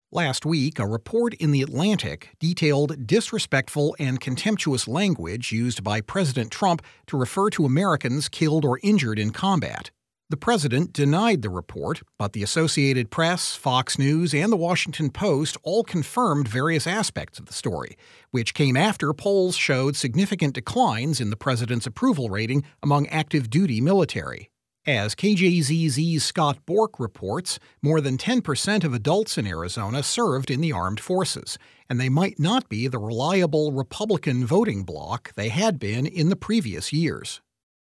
Last week, a report in The Atlantic detailed disrespectful and contemptuous language used by President Trump to refer to Americans killed or injured in combat. The president denied the report, but the Associated Press, Fox News, and The Washington Post all confirmed various aspects of the story, which came after polls showed significant declines in the president's approval rating among active duty military. As KJZZ's Scott Bork reports, more than 10% of adults in Arizona served in the armed forces, and they might not be the reliable Republican voting bloc they had been in the previous years.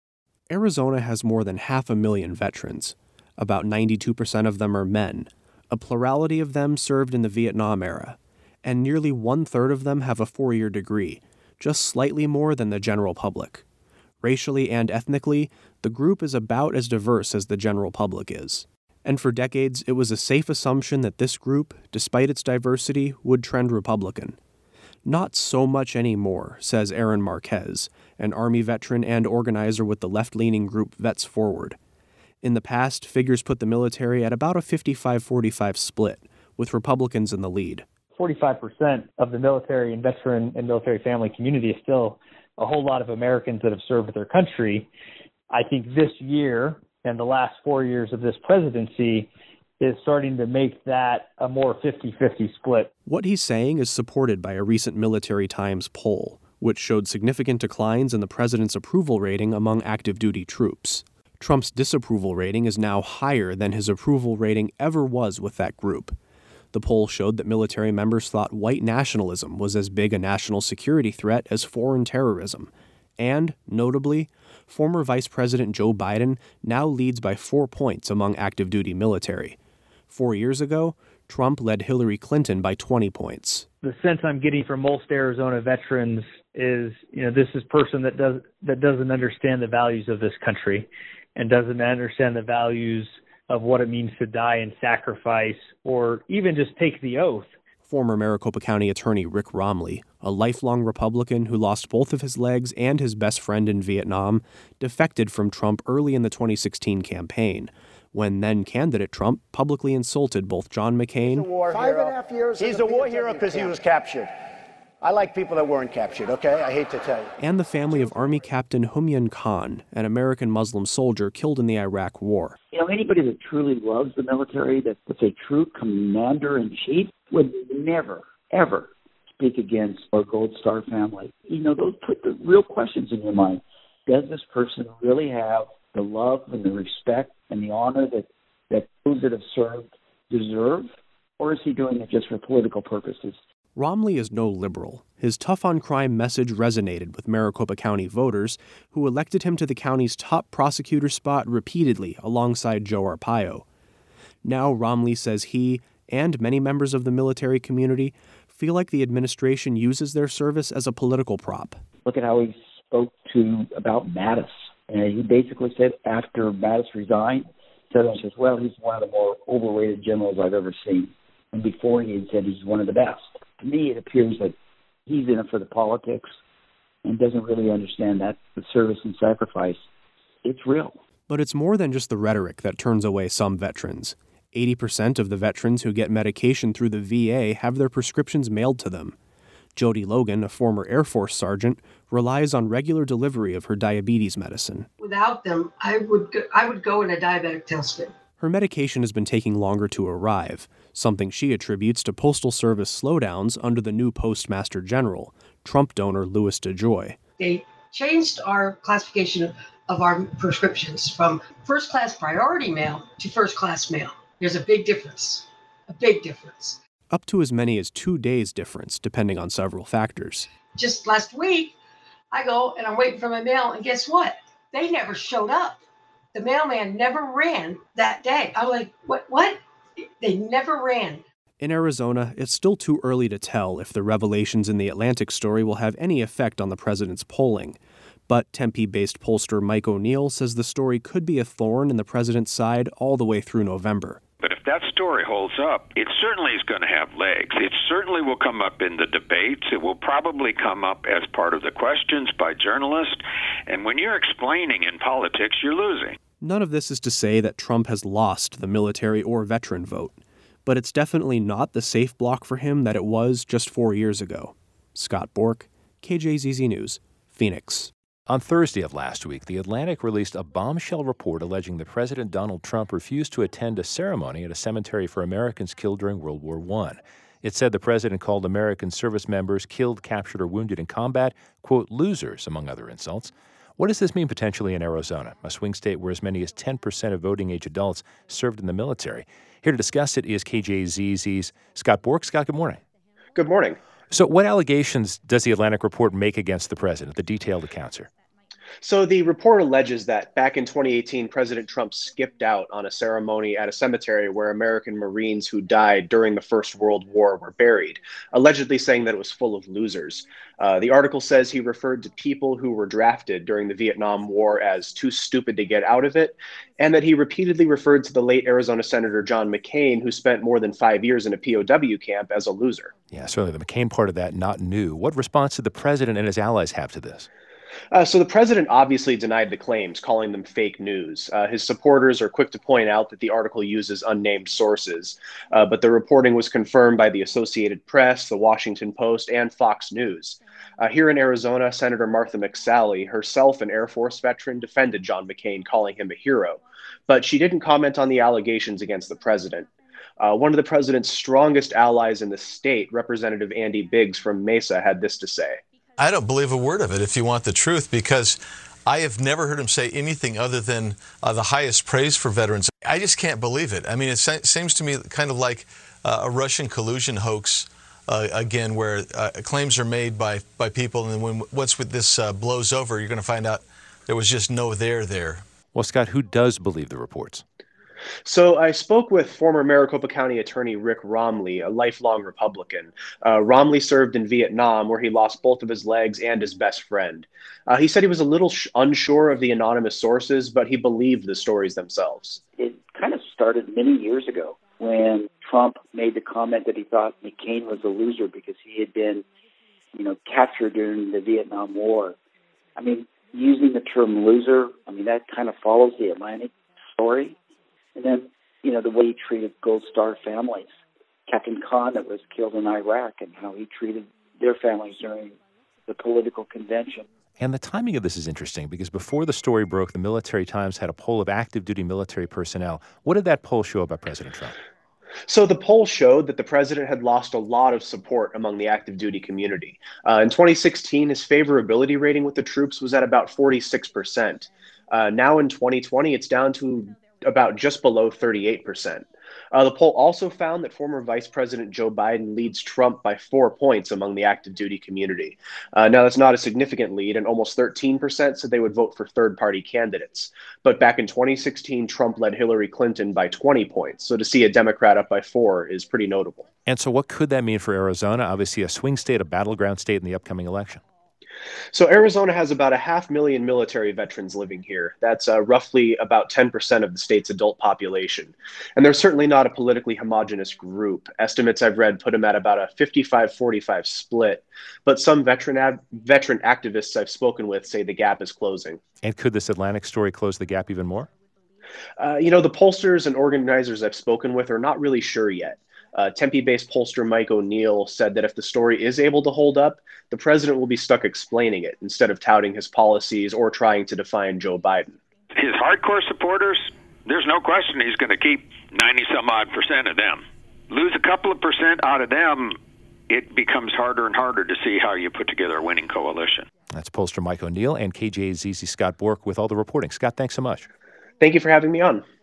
Arizona has more than 500,000 veterans. About 92% of them are men. A plurality of them served in the Vietnam era, and nearly one-third of them have a 4-year degree, just slightly more than the general public. Racially and ethnically, the group is about as diverse as the general public is. And for decades, it was a safe assumption that this group, despite its diversity, would trend Republican. Not so much anymore, says Aaron Marquez, an Army veteran and organizer with the left-leaning group Vets Forward. In the past, figures put the military at about a 55-45 split, with Republicans in the lead. 45% of the military and veteran and military family community is still a whole lot of Americans that have served their country. I think this year and the last 4 years of this presidency is starting to make that a more 50-50 split. What he's saying is supported by a recent Military Times poll, which showed significant declines in the president's approval rating among active duty troops. Trump's disapproval rating is now higher than his approval rating ever was with that group. The poll showed that military members thought white nationalism was as big a national security threat as foreign terrorism. And, notably, former Vice President Joe Biden now leads by 4 points among active duty military. 4 years ago, Trump led Hillary Clinton by 20 points. The sense I'm getting from most Arizona veterans is, this is a person that doesn't understand the values of this country and doesn't understand the values of what it means to die and sacrifice or even just take the oath. Former Maricopa County Attorney Rick Romley, a lifelong Republican who lost both of his legs and his best friend in Vietnam, defected from Trump early in the 2016 campaign, when then-candidate Trump publicly insulted both John McCain. He's a war hero. He's a war hero because he was captured. I like people that weren't captured, okay? I hate to tell you. And the family of Army Captain Humyan Khan, an American Muslim soldier killed in the Iraq War. Anybody that truly loves the military, that's a true commander-in-chief, would never, ever speak against our Gold Star family. Those put the real questions in your mind. Does this person really have the love and the respect and the honor that those that have served deserve? Or is he doing it just for political purposes? Romley is no liberal. His tough-on-crime message resonated with Maricopa County voters, who elected him to the county's top prosecutor spot repeatedly alongside Joe Arpaio. Now Romley says he, and many members of the military community, feel like the administration uses their service as a political prop. Look at how he spoke about Mattis. And he basically said after Mattis resigned, says, well, he's one of the more overrated generals I've ever seen. And before he had said he's one of the best. To me, it appears that he's in it for the politics and doesn't really understand that the service and sacrifice, it's real. But it's more than just the rhetoric that turns away some veterans. 80% of the veterans who get medication through the VA have their prescriptions mailed to them. Jody Logan, a former Air Force sergeant, relies on regular delivery of her diabetes medicine. Without them, I would go in a diabetic tailspin. Her medication has been taking longer to arrive, something she attributes to Postal Service slowdowns under the new Postmaster General, Trump donor Louis DeJoy. They changed our classification of our prescriptions from first-class priority mail to first-class mail. There's a big difference, Up to as many as 2 days difference, depending on several factors. Just last week, I go and I'm waiting for my mail, and guess what? They never showed up. The mailman never ran that day. I'm like, what? They never ran. In Arizona, it's still too early to tell if the revelations in the Atlantic story will have any effect on the president's polling. But Tempe-based pollster Mike O'Neill says the story could be a thorn in the president's side all the way through November. But if that story holds up, it certainly is going to have legs. It certainly will come up in the debates. It will probably come up as part of the questions by journalists. And when you're explaining in politics, you're losing. None of this is to say that Trump has lost the military or veteran vote. but it's definitely not the safe block for him that it was just 4 years ago. Scott Bork, KJZZ News, Phoenix. On Thursday of last week, The Atlantic released a bombshell report alleging that President Donald Trump refused to attend a ceremony at a cemetery for Americans killed during World War I. It said the president called American service members killed, captured, or wounded in combat, quote, losers, among other insults. What does this mean potentially in Arizona, a swing state where as many as 10% of voting-age adults served in the military? Here to discuss it is KJZZ's Scott Bork. Scott, good morning. Good morning. So what allegations does the Atlantic report make against the president, the detailed accounts here? So the report alleges that back in 2018, President Trump skipped out on a ceremony at a cemetery where American Marines who died during the First World War were buried, allegedly saying that it was full of losers. The article says he referred to people who were drafted during the Vietnam War as too stupid to get out of it, and that he repeatedly referred to the late Arizona Senator John McCain, who spent more than 5 years in a POW camp, as a loser. Yeah, certainly the McCain part of that not new. What response did the president and his allies have to this? So the president obviously denied the claims, calling them fake news. His supporters are quick to point out that the article uses unnamed sources, but the reporting was confirmed by the Associated Press, the Washington Post, and Fox News. Here in Arizona, Senator Martha McSally, herself an Air Force veteran, defended John McCain, calling him a hero. But she didn't comment on the allegations against the president. One of the president's strongest allies in the state, Representative Andy Biggs from Mesa, had this to say. I don't believe a word of it, if you want the truth, because I have never heard him say anything other than the highest praise for veterans. I just can't believe it. I mean, it seems to me kind of like a Russian collusion hoax, again, where claims are made by people, and then once this blows over, you're going to find out there was just no there. Well, Scott, who does believe the reports? So I spoke with former Maricopa County Attorney Rick Romley, a lifelong Republican. Romley served in Vietnam, where he lost both of his legs and his best friend. He said he was a little unsure of the anonymous sources, but he believed the stories themselves. It kind of started many years ago when Trump made the comment that he thought McCain was a loser because he had been, captured during the Vietnam War. I mean, using the term loser, that kind of follows the Atlantic story. And then, the way he treated Gold Star families, Captain Khan that was killed in Iraq, and how he treated their families during the political convention. And the timing of this is interesting because before the story broke, the Military Times had a poll of active duty military personnel. What did that poll show about President Trump? So the poll showed that the president had lost a lot of support among the active duty community. In 2016, his favorability rating with the troops was at about 46%. Now in 2020, it's down to about just below 38%. The poll also found that former Vice President Joe Biden leads Trump by 4 points among the active duty community. Now, that's not a significant lead, and almost 13% said they would vote for third-party candidates. But back in 2016, Trump led Hillary Clinton by 20 points. So to see a Democrat up by 4 is pretty notable. And so what could that mean for Arizona? Obviously a swing state, a battleground state in the upcoming election. So Arizona has about 500,000 military veterans living here. That's roughly about 10% of the state's adult population. And they're certainly not a politically homogenous group. Estimates I've read put them at about a 55-45 split. But some veteran activists I've spoken with say the gap is closing. And could this Atlantic story close the gap even more? The pollsters and organizers I've spoken with are not really sure yet. Tempe-based pollster Mike O'Neill said that if the story is able to hold up, the president will be stuck explaining it instead of touting his policies or trying to define Joe Biden. His hardcore supporters, there's no question he's going to keep 90-some-odd% of them. Lose a couple of percent out of them, it becomes harder and harder to see how you put together a winning coalition. That's pollster Mike O'Neill and KJZZ Scott Bork with all the reporting. Scott, thanks so much. Thank you for having me on.